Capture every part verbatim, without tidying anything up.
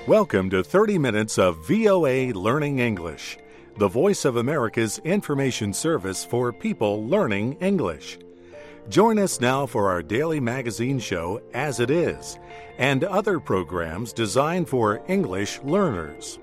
Welcome to thirty minutes of V O A Learning English, the voice of America's information service for people learning English. Join us now for our daily magazine show, As It Is, and other programs designed for English learners.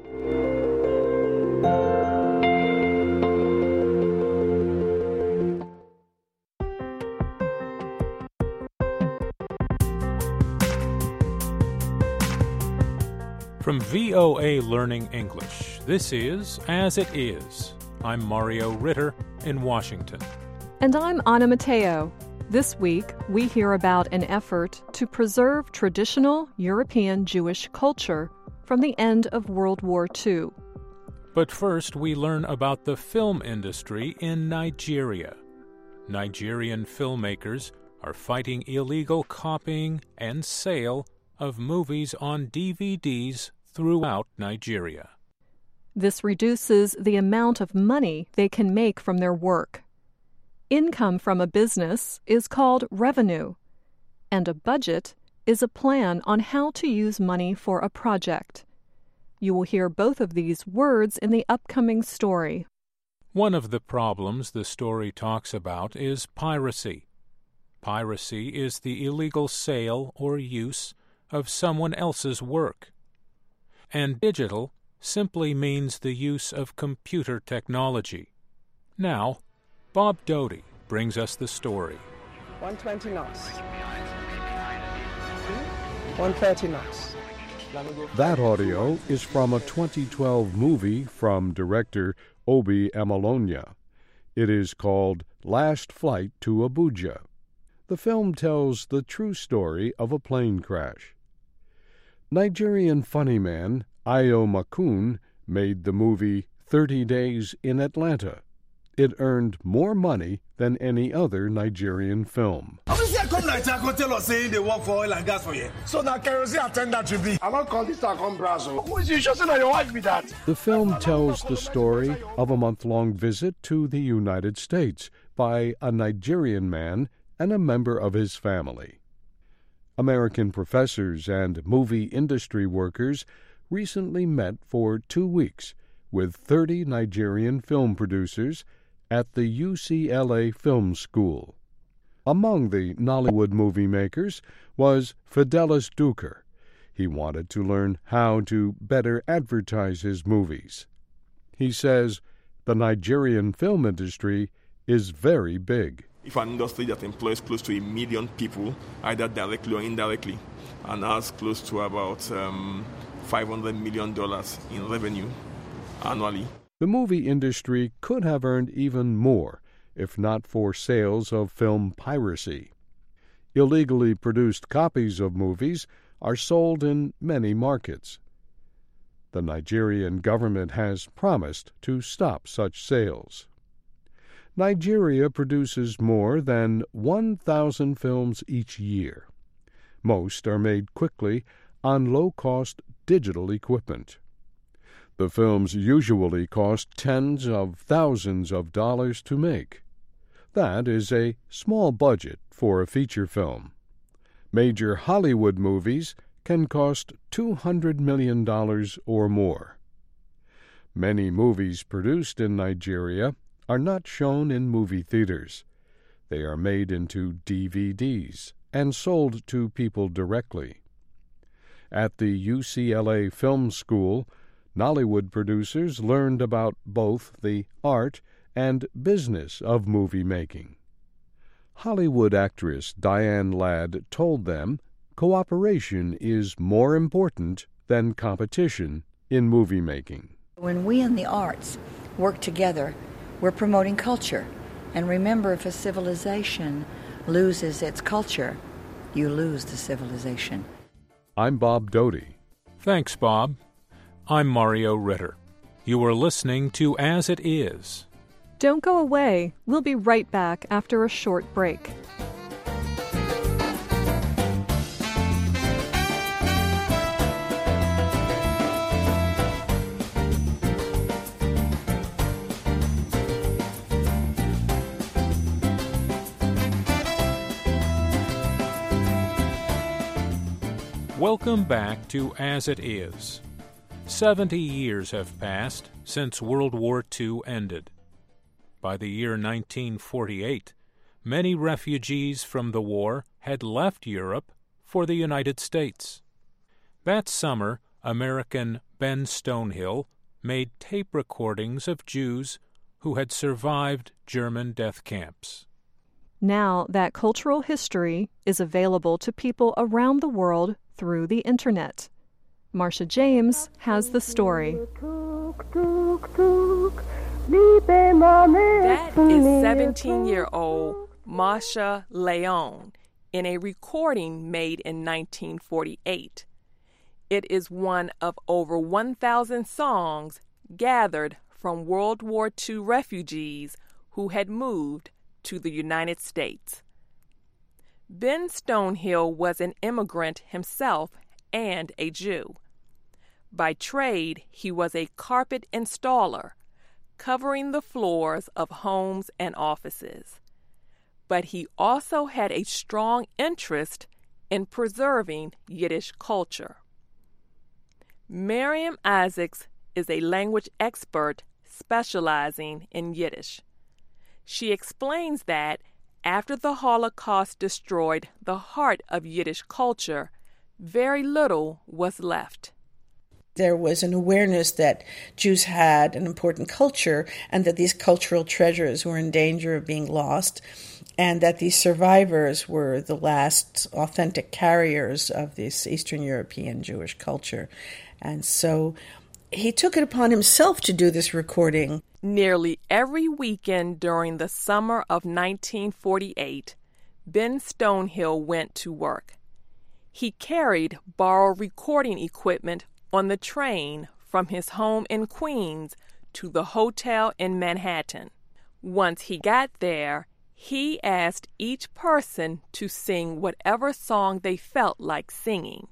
From V O A Learning English, this is As It Is. I'm Mario Ritter in Washington. And I'm Anna Matteo. This week, we hear about an effort to preserve traditional European Jewish culture from the end of World War Two. But first, we learn about the film industry in Nigeria. Nigerian filmmakers are fighting illegal copying and sale of movies on D V Ds throughout Nigeria. This reduces the amount of money they can make from their work. Income from a business is called revenue, and a budget is a plan on how to use money for a project. You will hear both of these words in the upcoming story. One of the problems the story talks about is piracy. Piracy is the illegal sale or use of someone else's work. And digital simply means the use of computer technology. Now, Bob Doty brings us the story. one twenty knots. one thirty knots. That audio is from a twenty twelve movie from director Obi Amalonia. It is called Last Flight to Abuja. The film tells the true story of a plane crash. Nigerian funny man Ayo Makun made the movie thirty days in Atlanta. It earned more money than any other Nigerian film. Obviously, I come Nigeria, come tell us saying they work for oil and gas for you. So now kerosene attendant to be. I don't call this I come Brazil. Who is you sure say your wife be that? The film tells the story of a month-long visit to the United States by a Nigerian man and a member of his family. American professors and movie industry workers recently met for two weeks with thirty Nigerian film producers at the U C L A Film School. Among the Nollywood movie makers was Fidelis Duker. He wanted to learn how to better advertise his movies. He says the Nigerian film industry is very big. If an industry that employs close to a million people, either directly or indirectly, and has close to about um, five hundred million dollars in revenue annually. The movie industry could have earned even more if not for sales of film piracy. Illegally produced copies of movies are sold in many markets. The Nigerian government has promised to stop such sales. Nigeria produces more than one thousand films each year. Most are made quickly on low-cost digital equipment. The films usually cost tens of thousands of dollars to make. That is a small budget for a feature film. Major Hollywood movies can cost two hundred million dollars or more. Many movies produced in Nigeria are not shown in movie theaters. They are made into D V Ds and sold to people directly. At the U C L A Film School, Nollywood producers learned about both the art and business of movie making. Hollywood actress Diane Ladd told them cooperation is more important than competition in movie making. When we in the arts work together, we're promoting culture. And remember, if a civilization loses its culture, you lose the civilization. I'm Bob Doty. Thanks, Bob. I'm Mario Ritter. You are listening to As It Is. Don't go away. We'll be right back after a short break. Welcome back to As It Is. Seventy years have passed since World War Two ended. By the year nineteen forty-eight, many refugees from the war had left Europe for the United States. That summer, American Ben Stonehill made tape recordings of Jews who had survived German death camps. Now that cultural history is available to people around the world through the Internet. Marcia James has the story. That is seventeen-year-old Marcia Leone in a recording made in nineteen forty-eight. It is one of over one thousand songs gathered from World War Two refugees who had moved to the United States. Ben Stonehill was an immigrant himself and a Jew. By trade, he was a carpet installer, covering the floors of homes and offices. But he also had a strong interest in preserving Yiddish culture. Miriam Isaacs is a language expert specializing in Yiddish. She explains that after the Holocaust destroyed the heart of Yiddish culture, very little was left. There was an awareness that Jews had an important culture and that these cultural treasures were in danger of being lost, and that these survivors were the last authentic carriers of this Eastern European Jewish culture. And so he took it upon himself to do this recording. Nearly every weekend during the summer of nineteen forty-eight, Ben Stonehill went to work. He carried borrowed recording equipment on the train from his home in Queens to the hotel in Manhattan. Once he got there, he asked each person to sing whatever song they felt like singing.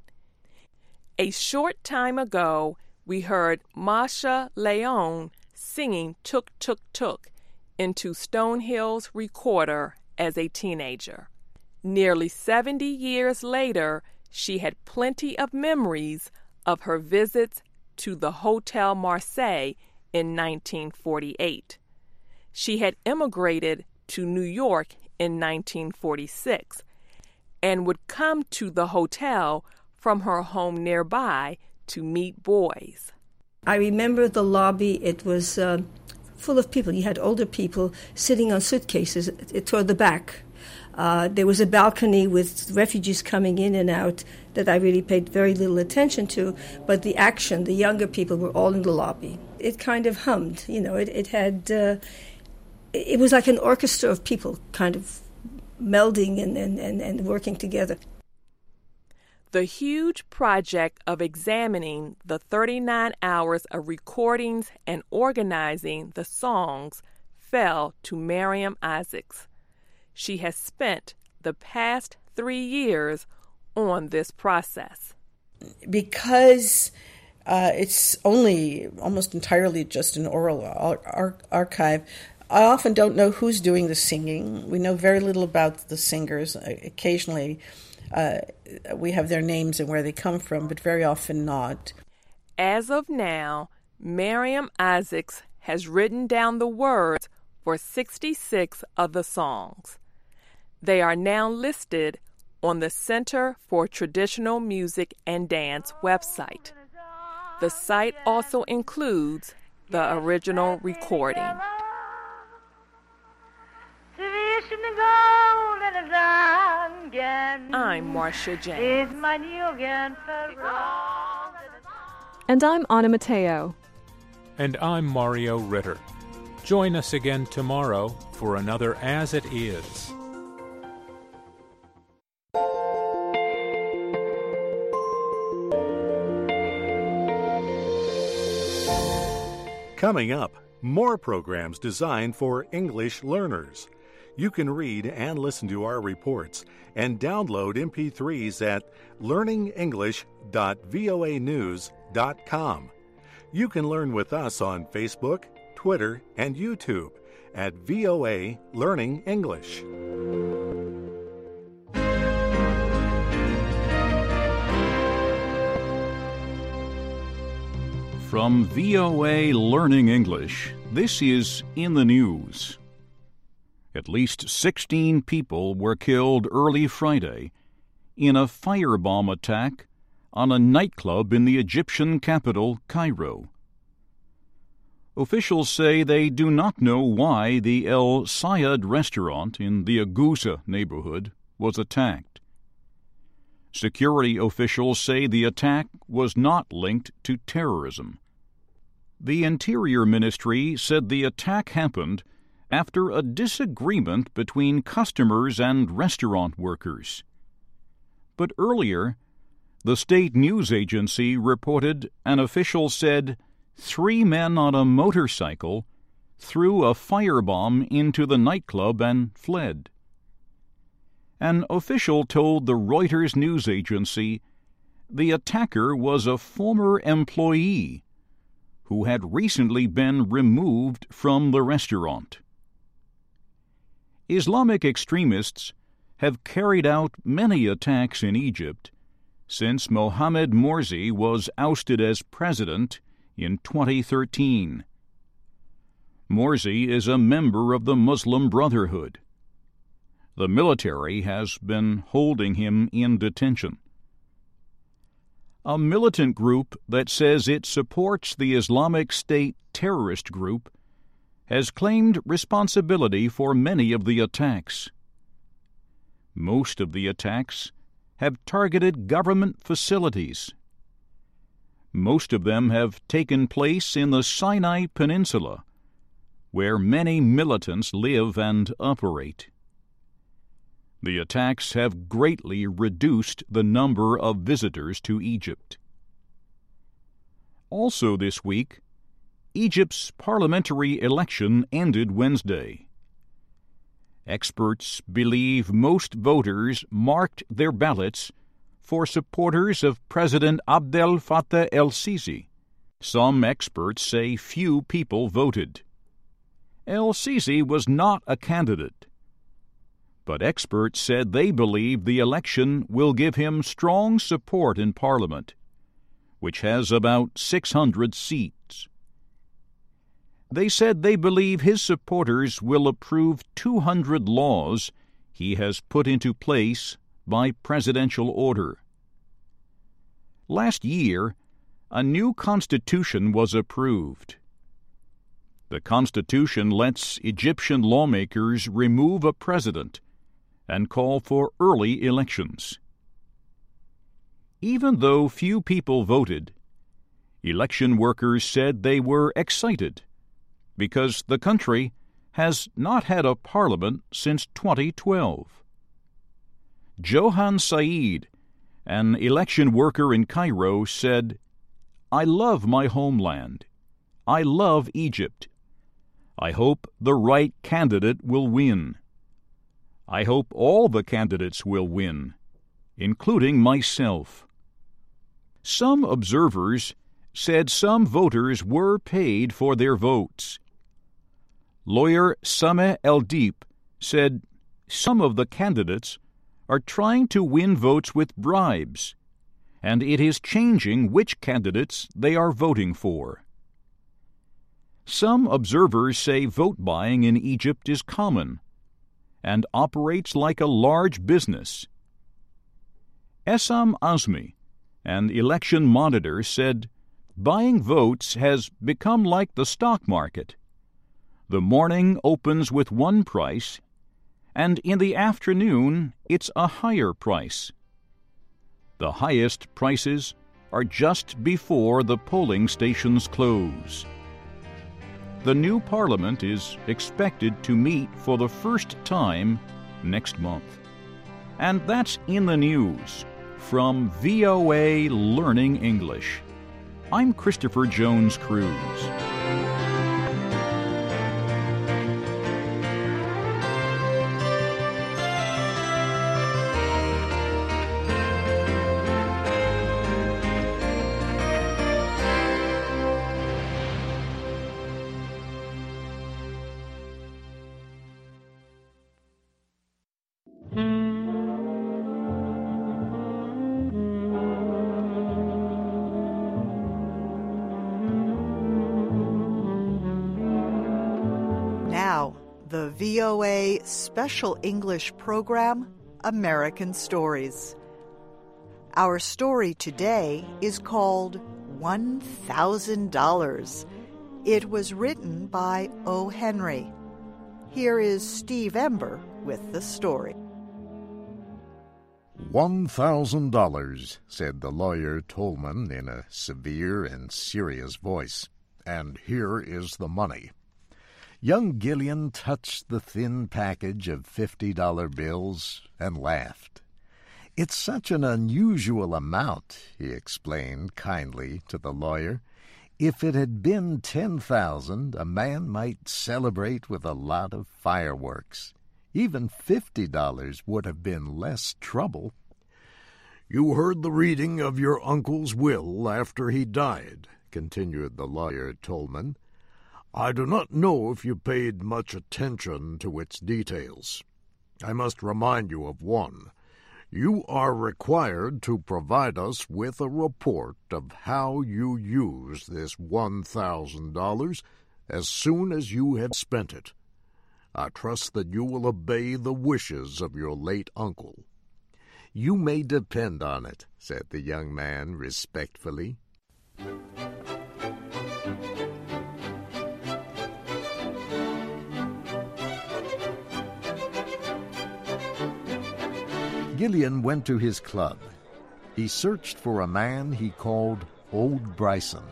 A short time ago, we heard Marcia Leone singing Tuk Tuk Tuk into Stonehill's recorder as a teenager. Nearly seventy years later, she had plenty of memories of her visits to the Hotel Marseille in nineteen forty-eight. She had immigrated to New York in nineteen forty-six and would come to the hotel from her home nearby to meet boys. I remember the lobby. It was uh, full of people. You had older people sitting on suitcases toward the back. Uh, there was a balcony with refugees coming in and out that I really paid very little attention to, but the action, the younger people were all in the lobby. It kind of hummed, you know, it, it had, uh, it was like an orchestra of people kind of melding and, and, and, and working together. The huge project of examining the thirty-nine hours of recordings and organizing the songs fell to Miriam Isaacs. She has spent the past three years on this process. Because uh, it's only almost entirely just an oral ar- ar- archive, I often don't know who's doing the singing. We know very little about the singers. Occasionally uh, we have their names and where they come from, but very often not. As of now, Miriam Isaacs has written down the words for sixty-six of the songs. They are now listed on the Center for Traditional Music and Dance website. The site also includes the original recording. I'm Marcia James. And I'm Anna Mateo. And I'm Mario Ritter. Join us again tomorrow for another As It Is. Coming up, more programs designed for English learners. You can read and listen to our reports and download M P threes at learning english dot voa news dot com. You can learn with us on Facebook, Twitter, and YouTube at V O A Learning English. From V O A Learning English, this is In the News. At least sixteen people were killed early Friday in a firebomb attack on a nightclub in the Egyptian capital, Cairo. Officials say they do not know why the El Sayed restaurant in the Agusa neighborhood was attacked. Security officials say the attack was not linked to terrorism. The Interior Ministry said the attack happened after a disagreement between customers and restaurant workers. But earlier, the state news agency reported an official said three men on a motorcycle threw a firebomb into the nightclub and fled. An official told the Reuters news agency the attacker was a former employee who had recently been removed from the restaurant. Islamic extremists have carried out many attacks in Egypt since Mohamed Morsi was ousted as president in twenty thirteen. Morsi is a member of the Muslim Brotherhood. The military has been holding him in detention. A militant group that says it supports the Islamic State terrorist group has claimed responsibility for many of the attacks. Most of the attacks have targeted government facilities. Most of them have taken place in the Sinai Peninsula, where many militants live and operate. The attacks have greatly reduced the number of visitors to Egypt. Also this week, Egypt's parliamentary election ended Wednesday. Experts believe most voters marked their ballots for supporters of President Abdel Fattah el-Sisi. Some experts say few people voted. El-Sisi was not a candidate, but experts said they believe the election will give him strong support in Parliament, which has about six hundred seats. They said they believe his supporters will approve two hundred laws he has put into place by presidential order. Last year, a new constitution was approved. The constitution lets Egyptian lawmakers remove a president and call for early elections. Even though few people voted, election workers said they were excited because the country has not had a parliament since twenty twelve. Johan Said, an election worker in Cairo, said, "I love my homeland. I love Egypt. I hope the right candidate will win. I hope all the candidates will win, including myself." Some observers said some voters were paid for their votes. Lawyer Sameh El-Deep said some of the candidates are trying to win votes with bribes, and it is changing which candidates they are voting for. Some observers say vote buying in Egypt is common and operates like a large business. Essam Azmi, an election monitor, said buying votes has become like the stock market. The morning opens with one price, and in the afternoon it's a higher price. The highest prices are just before the polling stations close. The new parliament is expected to meet for the first time next month. And that's In the News from V O A Learning English. I'm Christopher Jones Cruz. V O A special English program, American Stories. Our story today is called one thousand dollars. It was written by O. Henry. Here is Steve Ember with the story. One thousand dollars, said the lawyer Tolman in a severe and serious voice. And here is the money. Young Gillian touched the thin package of fifty-dollar bills and laughed. It's such an unusual amount, he explained kindly to the lawyer. If it had been ten thousand, a man might celebrate with a lot of fireworks. Even fifty dollars would have been less trouble. You heard the reading of your uncle's will after he died, continued the lawyer Tolman. I do not know if you paid much attention to its details. I must remind you of one. You are required to provide us with a report of how you used this one thousand dollars as soon as you have spent it. I trust that you will obey the wishes of your late uncle. You may depend on it, said the young man respectfully. Gillian went to his club. He searched for a man he called Old Bryson.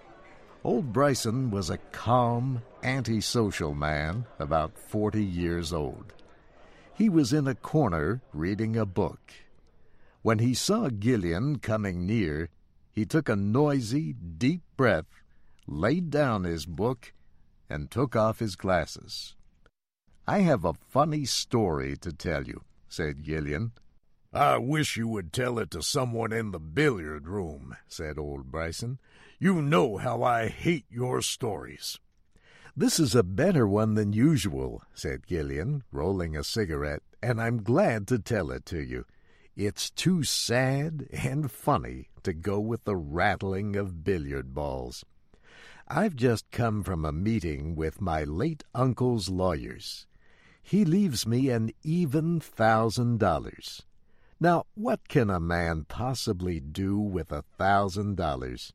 Old Bryson was a calm, antisocial man about forty years old. He was in a corner reading a book. When he saw Gillian coming near, he took a noisy, deep breath, laid down his book, and took off his glasses. "I have a funny story to tell you," said Gillian. I wish you would tell it to someone in the billiard room, said Old Bryson. You know how I hate your stories. This is a better one than usual, said Gillian, rolling a cigarette, and I'm glad to tell it to you. It's too sad and funny to go with the rattling of billiard balls. I've just come from a meeting with my late uncle's lawyers. He leaves me an even thousand dollars. Now, what can a man possibly do with a thousand dollars?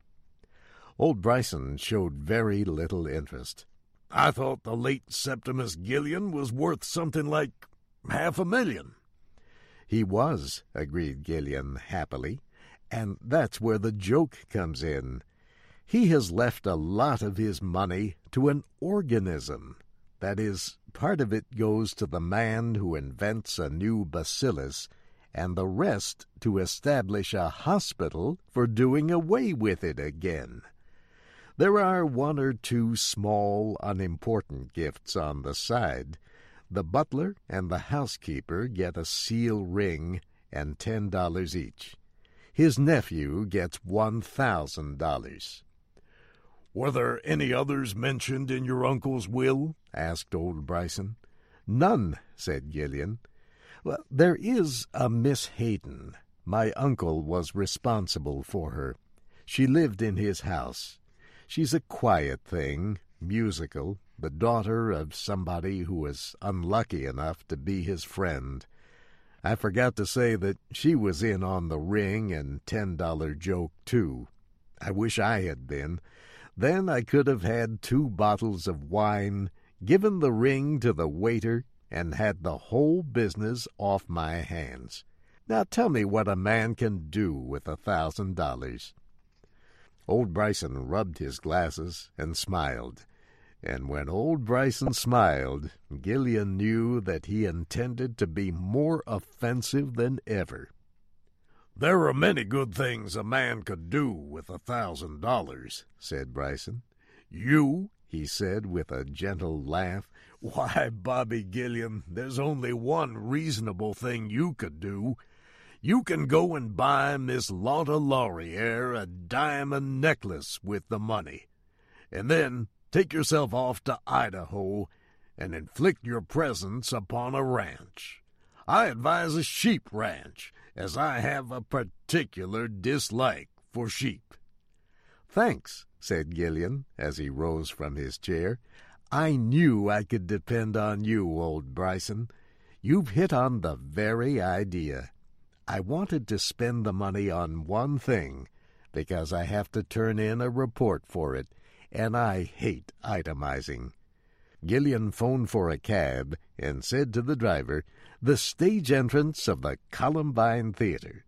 Old Bryson showed very little interest. I thought the late Septimus Gillian was worth something like half a million. He was, agreed Gillian happily, and that's where the joke comes in. He has left a lot of his money to an organism. That is, part of it goes to the man who invents a new bacillus, and the rest to establish a hospital for doing away with it again. There are one or two small, unimportant gifts on the side. The butler and the housekeeper get a seal ring and ten dollars each. His nephew gets one thousand dollars. Were there any others mentioned in your uncle's will? Asked Old Bryson. None, said Gillian. Well, there is a Miss Hayden. My uncle was responsible for her. She lived in his house. She's a quiet thing, musical, the daughter of somebody who was unlucky enough to be his friend. I forgot to say that she was in on the ring and ten-dollar joke, too. I wish I had been. Then I could have had two bottles of wine, given the ring to the waiter, and had the whole business off my hands. Now tell me what a man can do with a thousand dollars. Old Bryson rubbed his glasses and smiled. And when Old Bryson smiled, Gillian knew that he intended to be more offensive than ever. There are many good things a man could do with a thousand dollars, said Bryson. You, he said with a gentle laugh, why, Bobby Gillian, there's only one reasonable thing you could do. You can go and buy Miss Lotta Laurier a diamond necklace with the money, and then take yourself off to Idaho and inflict your presence upon a ranch. I advise a sheep ranch, as I have a particular dislike for sheep. Thanks, said Gillian, as he rose from his chair. I knew I could depend on you, old Bryson. You've hit on the very idea. I wanted to spend the money on one thing because I have to turn in a report for it, and I hate itemizing. Gillian phoned for a cab and said to the driver, "The stage entrance of the Columbine Theater."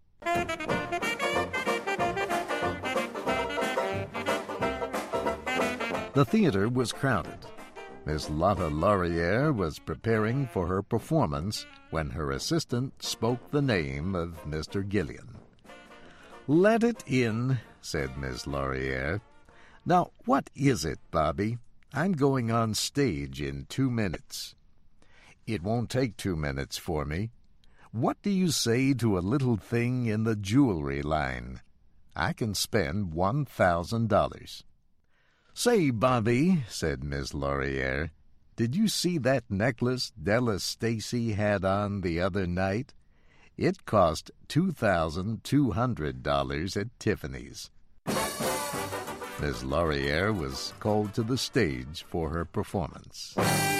The theater was crowded. Miss Lotta Laurier was preparing for her performance when her assistant spoke the name of Mister Gillian. "Let it in," said Miss Laurier. "Now, what is it, Bobby? I'm going on stage in two minutes." "It won't take two minutes for me. What do you say to a little thing in the jewelry line? I can spend one thousand dollars. "Say, Bobby," said Miss Laurier, "did you see that necklace Della Stacy had on the other night? It cost two thousand two hundred dollars at Tiffany's." Miss Laurier was called to the stage for her performance.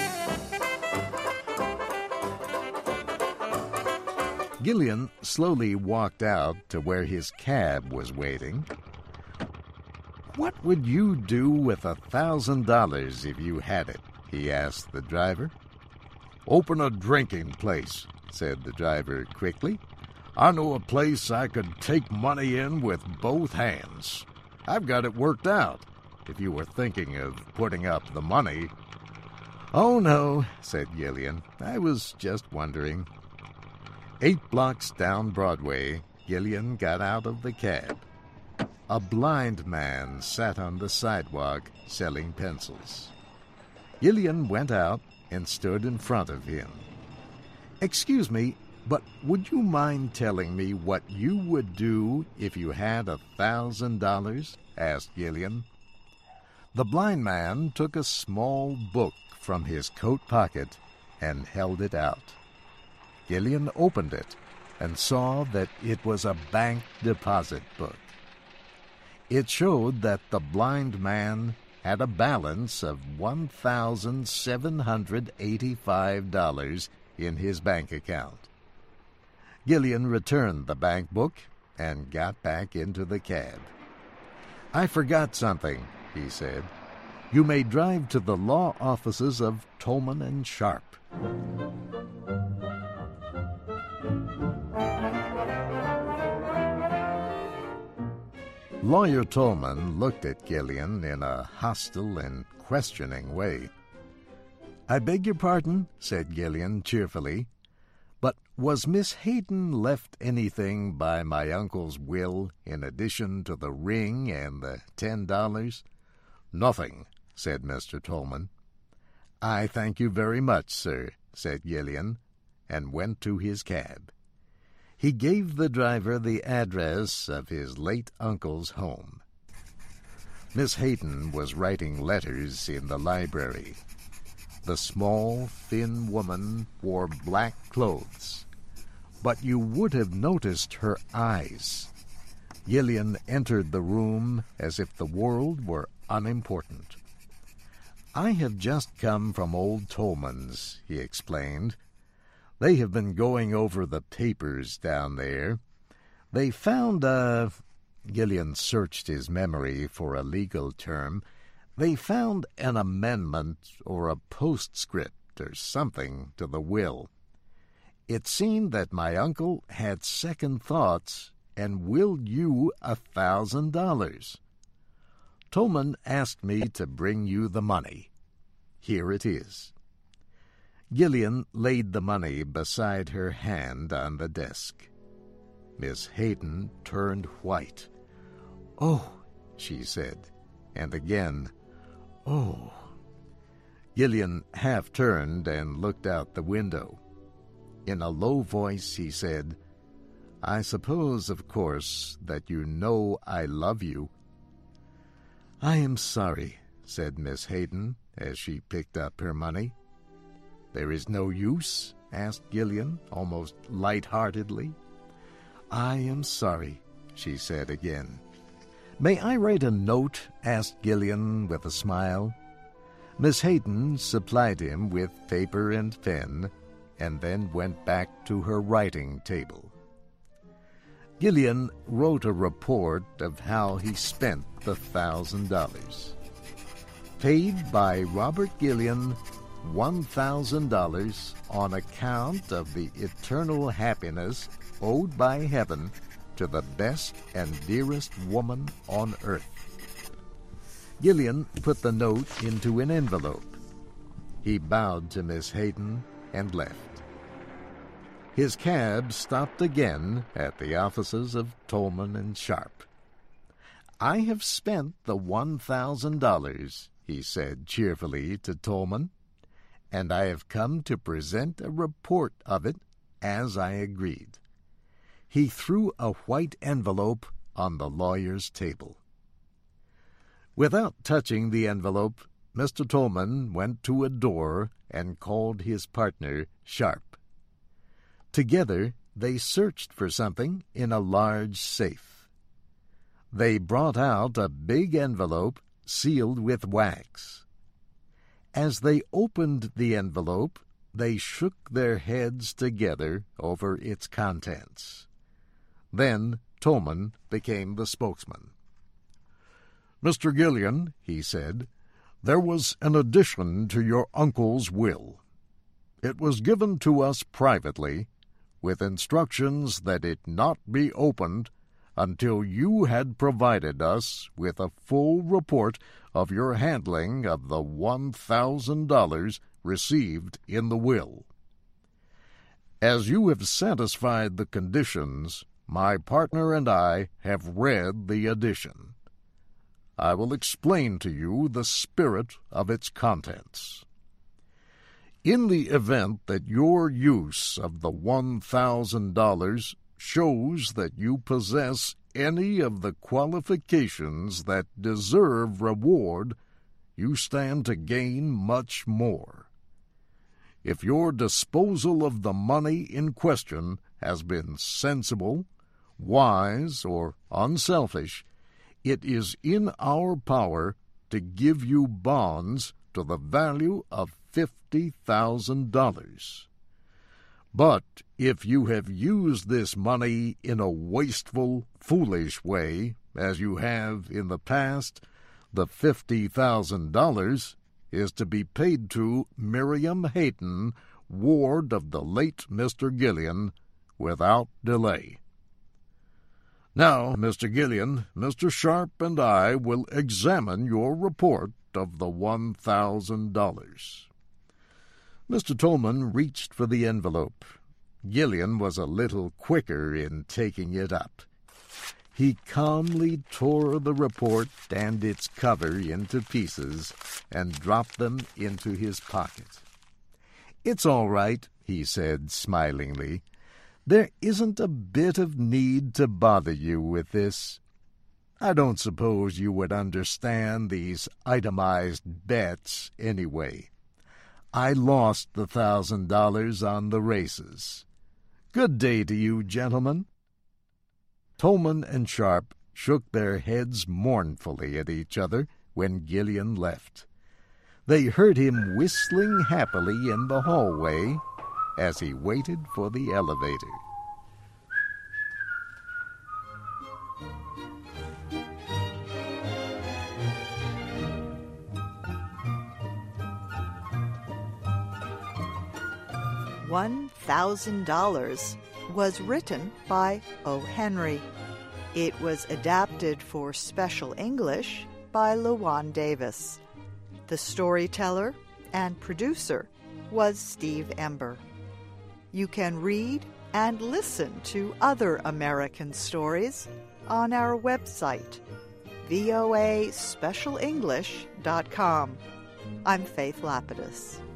Gillian slowly walked out to where his cab was waiting. "What would you do with a thousand dollars if you had it?" he asked the driver. "Open a drinking place," said the driver quickly. "I know a place I could take money in with both hands. I've got it worked out, if you were thinking of putting up the money." "Oh, no," said Gillian. "I was just wondering." Eight blocks down Broadway, Gillian got out of the cab. A blind man sat on the sidewalk selling pencils. Gillian went out and stood in front of him. "Excuse me, but would you mind telling me what you would do if you had a thousand dollars?" asked Gillian. The blind man took a small book from his coat pocket and held it out. Gillian opened it and saw that it was a bank deposit book. It showed that the blind man had a balance of one thousand seven hundred eighty-five dollars in his bank account. Gillian returned the bank book and got back into the cab. "I forgot something," he said. "You may drive to the law offices of Tolman and Sharp." Lawyer Tolman looked at Gillian in a hostile and questioning way. "I beg your pardon," said Gillian cheerfully, "but was Miss Hayden left anything by my uncle's will in addition to the ring and the ten dollars?" "Nothing," said Mister Tolman. "I thank you very much, sir," said Gillian, and went to his cab. He gave the driver the address of his late uncle's home. Miss Hayden was writing letters in the library. The small, thin woman wore black clothes, but you would have noticed her eyes. Gillian entered the room as if the world were unimportant. "I have just come from old Tolman's," he explained. "They have been going over the papers down there. They found a—" Gillian searched his memory for a legal term. "They found an amendment or a postscript or something to the will. It seemed that my uncle had second thoughts and willed you a thousand dollars. Tolman asked me to bring you the money. Here it is." Gillian laid the money beside her hand on the desk. Miss Hayden turned white. "Oh," she said, and again, "Oh." Gillian half turned and looked out the window. In a low voice he said, "I suppose, of course, that you know I love you." "I am sorry," said Miss Hayden as she picked up her money. "There is no use?" asked Gillian, almost light-heartedly. "I am sorry," she said again. "May I write a note?" asked Gillian with a smile. Miss Hayden supplied him with paper and pen, and then went back to her writing table. Gillian wrote a report of how he spent the thousand dollars. Paid by Robert Gillian one thousand dollars on account of the eternal happiness owed by heaven to the best and dearest woman on earth. Gillian put the note into an envelope. He bowed to Miss Hayden and left. His cab stopped again at the offices of Tolman and Sharp. "I have spent the one thousand dollars, he said cheerfully to Tolman, "and I have come to present a report of it as I agreed." He threw a white envelope on the lawyer's table. Without touching the envelope, Mister Tolman went to a door and called his partner, Sharp. Together they searched for something in a large safe. They brought out a big envelope sealed with wax. As they opened the envelope, they shook their heads together over its contents. Then Tolman became the spokesman. "Mister Gillian," he said, "there was an addition to your uncle's will. It was given to us privately, with instructions that it not be opened until you had provided us with a full report of your handling of the one thousand dollars received in the will. As you have satisfied the conditions, my partner and I have read the addition. I will explain to you the spirit of its contents. In the event that your use of the one thousand dollars shows that you possess any of the qualifications that deserve reward, you stand to gain much more. If your disposal of the money in question has been sensible, wise, or unselfish, it is in our power to give you bonds to the value of fifty thousand dollars. But if you have used this money in a wasteful, foolish way, as you have in the past, the fifty thousand dollars is to be paid to Miriam Hayden, ward of the late Mister Gillian, without delay. Now, Mister Gillian, Mister Sharp and I will examine your report of the one thousand dollars. Mister Tolman reached for the envelope. Gillian was a little quicker in taking it up. He calmly tore the report and its cover into pieces and dropped them into his pocket. "It's all right," he said smilingly. "There isn't a bit of need to bother you with this. I don't suppose you would understand these itemized bets anyway. I lost the thousand dollars on the races. Good day to you, gentlemen." Tolman and Sharp shook their heads mournfully at each other when Gillian left. They heard him whistling happily in the hallway as he waited for the elevator. One Thousand Dollars was written by O. Henry. It was adapted for Special English by Lawan Davis. The storyteller and producer was Steve Ember. You can read and listen to other American stories on our website, V O A special english dot com. I'm Faith Lapidus.